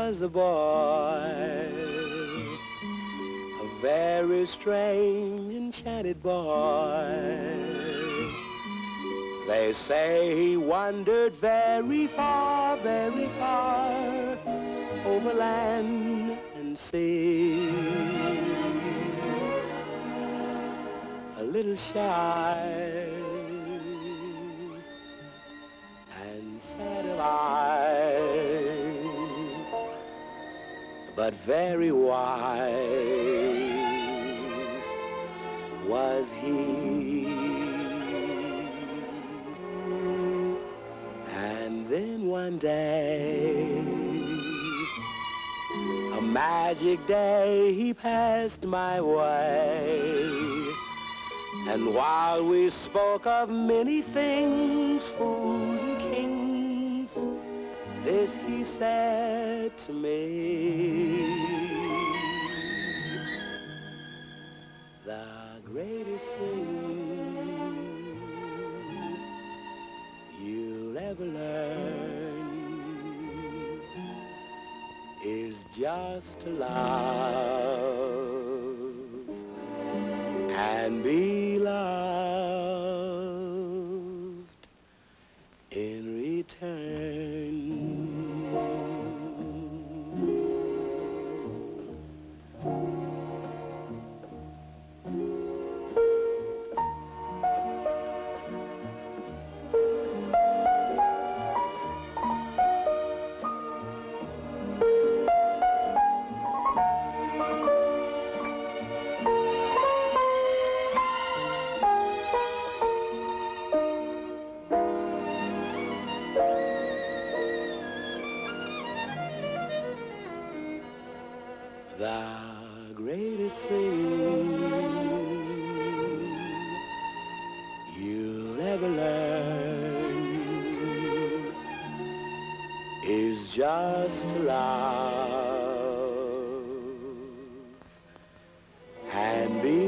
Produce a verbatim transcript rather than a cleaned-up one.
was a boy, a very strange, enchanted boy. They say he wandered very far, very far, over land and sea. A little shy and sad of eye, but very wise was he. And then one day, a magic day, he passed my way. And while we spoke of many things, fools and kings, this he said to me: the greatest thing you'll ever learn is just to love and be loved in return. The greatest thing you'll ever learn is just to love and be